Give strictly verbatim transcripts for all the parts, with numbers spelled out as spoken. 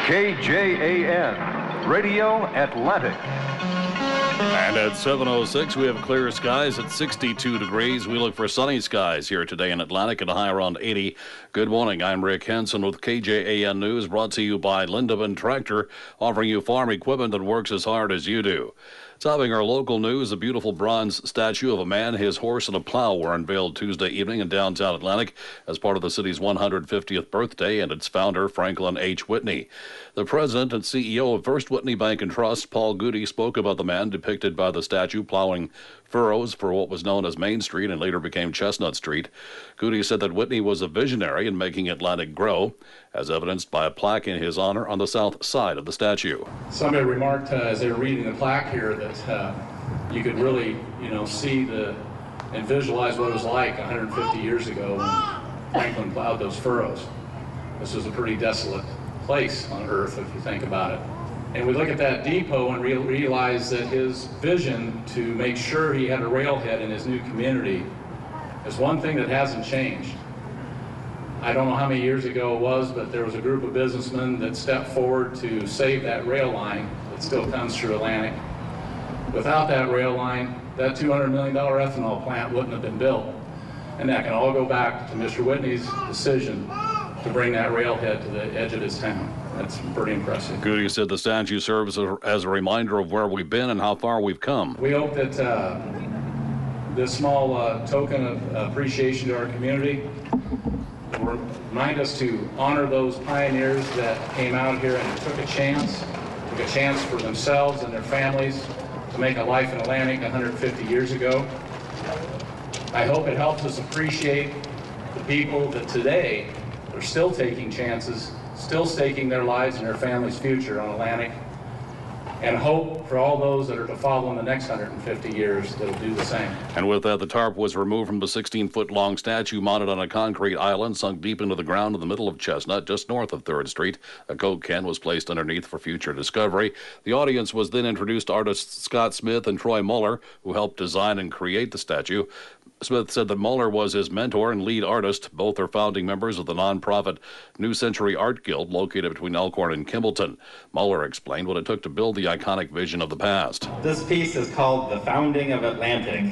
K J A N, Radio Atlantic. And at seven oh six, we have clear skies at sixty-two degrees. We look for sunny skies here today in Atlantic at a high around eighty. Good morning. I'm Rick Henson with K J A N News, brought to you by Lindeman Tractor, offering you farm equipment that works as hard as you do. Topping our local news, a beautiful bronze statue of a man, his horse, and a plow were unveiled Tuesday evening in downtown Atlantic as part of the city's one hundred fiftieth birthday and its founder, Franklin H. Whitney. The president and C E O of First Whitney Bank and Trust, Paul Goody, spoke about the man depicted by the statue plowing furrows for what was known as Main Street and later became Chestnut Street. Goody said that Whitney was a visionary in making Atlantic grow, as evidenced by a plaque in his honor on the south side of the statue. Somebody remarked uh, as they were reading the plaque here that uh, you could really, you know, see the and visualize what it was like one hundred fifty years ago when Franklin plowed those furrows. This was a pretty desolate place on Earth, if you think about it. And we look at that depot and re- realize that his vision to make sure he had a railhead in his new community is one thing that hasn't changed. I don't know how many years ago it was, but there was a group of businessmen that stepped forward to save that rail line that still comes through Atlantic. Without that rail line, that two hundred million dollars ethanol plant wouldn't have been built. And that can all go back to Mister Whitney's decision to bring that railhead to the edge of his town. That's pretty impressive. Goody said the statue serves as a reminder of where we've been and how far we've come. We hope that uh, this small uh, token of appreciation to our community will remind us to honor those pioneers that came out here and took a chance, took a chance for themselves and their families to make a life in Atlantic one hundred fifty years ago. I hope it helps us appreciate the people that today are still taking chances, still staking their lives and their family's future on Atlantic, and hope for all those that are to follow in the next one hundred fifty years that will do the same. And with that, the tarp was removed from the sixteen-foot-long statue mounted on a concrete island sunk deep into the ground in the middle of Chestnut, just north of third Street. A Coke can was placed underneath for future discovery. The audience was then introduced to artists Scott Smith and Troy Muller, who helped design and create the statue. Smith said that Muller was his mentor and lead artist. Both are founding members of the nonprofit New Century Art Guild, located between Elkhorn and Kimballton. Muller explained what it took to build the iconic vision of the past. This piece is called The Founding of Atlantic.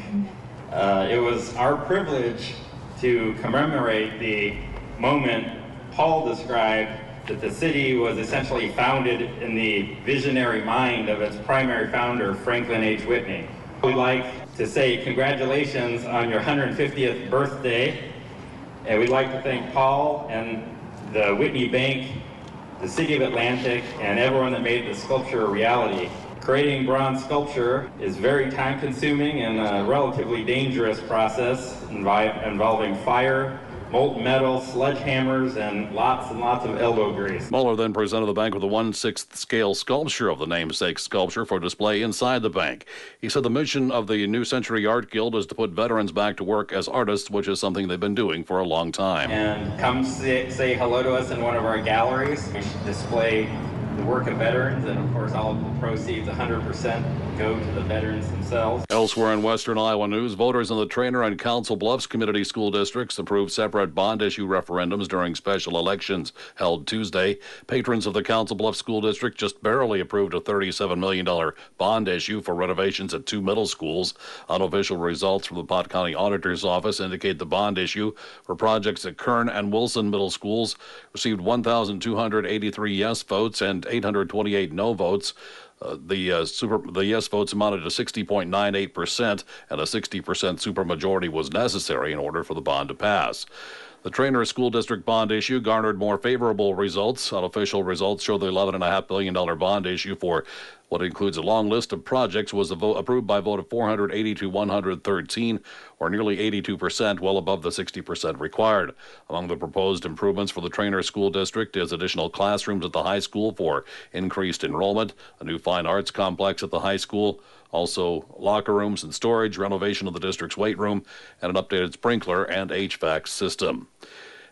Uh, it was our privilege to commemorate the moment Paul described, that the city was essentially founded in the visionary mind of its primary founder, Franklin H. Whitney. We'd like to say congratulations on your one hundred fiftieth birthday, and we'd like to thank Paul and the Whitney Bank, the City of Atlantic, and everyone that made the sculpture a reality. Creating bronze sculpture is very time-consuming and a relatively dangerous process invi- involving fire, molten metal, sledgehammers, and lots and lots of elbow grease. Muller then presented the bank with a one-sixth scale sculpture of the namesake sculpture for display inside the bank. He said the mission of the New Century Art Guild is to put veterans back to work as artists, which is something they've been doing for a long time. And come say, say hello to us in one of our galleries. We should display the work of veterans, and of course all of the proceeds, one hundred percent, go to the veterans themselves. Elsewhere in Western Iowa news, voters in the Trainer and Council Bluffs community school districts approved separate bond issue referendums during special elections held Tuesday. Patrons of the Council Bluffs School District just barely approved a thirty-seven million dollars bond issue for renovations at two middle schools. Unofficial results from the Pot County Auditor's Office indicate the bond issue for projects at Kern and Wilson middle schools received one thousand two hundred eighty-three yes votes and eight hundred twenty-eight no votes. Uh, the uh, super the yes votes amounted to sixty point nine eight percent, and a sixty percent supermajority was necessary in order for the bond to pass. The Trainer School District bond issue garnered more favorable results. Unofficial results show the eleven point five billion dollars bond issue for what includes a long list of projects was a vote approved by a vote of four hundred eighty to one hundred thirteen, or nearly eighty-two percent, well above the sixty percent required. Among the proposed improvements for the Trainer School District is additional classrooms at the high school for increased enrollment, a new fine arts complex at the high school, also locker rooms and storage, renovation of the district's weight room, and an updated sprinkler and H V A C system.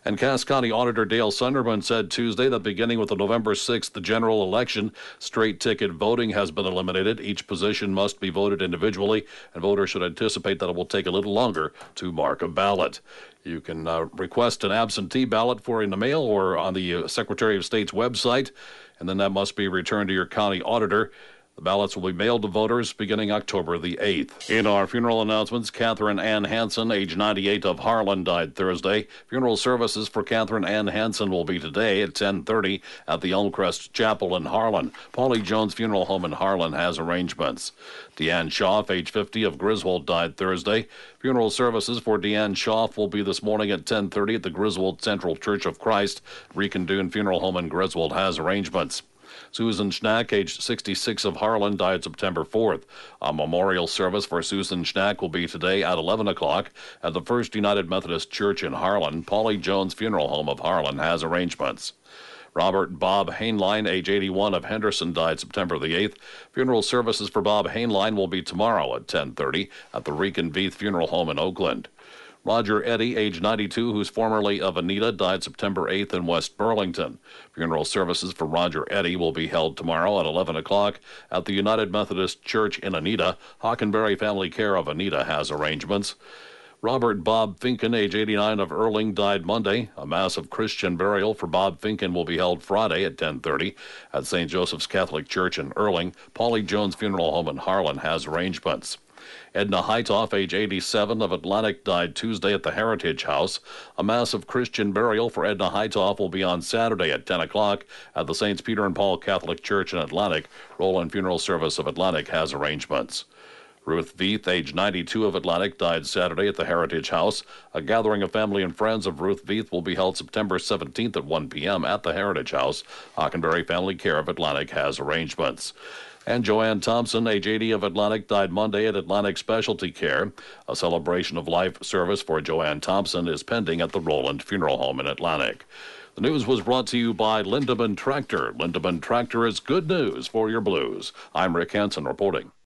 And Cass County Auditor Dale Sunderman said Tuesday that beginning with the November sixth general election, straight ticket voting has been eliminated. Each position must be voted individually, and voters should anticipate that it will take a little longer to mark a ballot. You can uh, request an absentee ballot for in the mail or on the uh, Secretary of State's website, and then that must be returned to your county auditor. The ballots will be mailed to voters beginning October the eighth. In our funeral announcements, Catherine Ann Hansen, age ninety-eight, of Harlan, died Thursday. Funeral services for Catherine Ann Hansen will be today at ten thirty at the Elmcrest Chapel in Harlan. Paulie Jones Funeral Home in Harlan has arrangements. Deanne Schaff, age fifty, of Griswold, died Thursday. Funeral services for Deanne Schaff will be this morning at ten thirty at the Griswold Central Church of Christ. Reconduin Funeral Home in Griswold has arrangements. Susan Schnack, age sixty-six, of Harlan, died September fourth. A memorial service for Susan Schnack will be today at eleven o'clock at the First United Methodist Church in Harlan. Paulie Jones Funeral Home of Harlan has arrangements. Robert Bob Hainline, age eighty-one, of Henderson, died September the eighth. Funeral services for Bob Hainline will be tomorrow at ten thirty at the Reconveith Funeral Home in Oakland. Roger Eddy, age ninety-two, who's formerly of Anita, died September eighth in West Burlington. Funeral services for Roger Eddy will be held tomorrow at eleven o'clock at the United Methodist Church in Anita. Hockenberry Family Care of Anita has arrangements. Robert Bob Finken, age eighty-nine, of Erling, died Monday. A mass of Christian burial for Bob Finken will be held Friday at ten thirty at Saint Joseph's Catholic Church in Erling. Paulie Jones Funeral Home in Harlan has arrangements. Edna Heitoff, age eighty-seven, of Atlantic, died Tuesday at the Heritage House. A mass of Christian burial for Edna Heitoff will be on Saturday at ten o'clock at the Saints Peter and Paul Catholic Church in Atlantic. Roland Funeral Service of Atlantic has arrangements. Ruth Veith, age ninety-two, of Atlantic, died Saturday at the Heritage House. A gathering of family and friends of Ruth Veith will be held September seventeenth at one p.m. at the Heritage House. Hockenberry Family Care of Atlantic has arrangements. And Joanne Thompson, age eighty, of Atlantic, died Monday at Atlantic Specialty Care. A celebration of life service for Joanne Thompson is pending at the Roland Funeral Home in Atlantic. The news was brought to you by Lindemann Tractor. Lindemann Tractor is good news for your blues. I'm Rick Hansen reporting.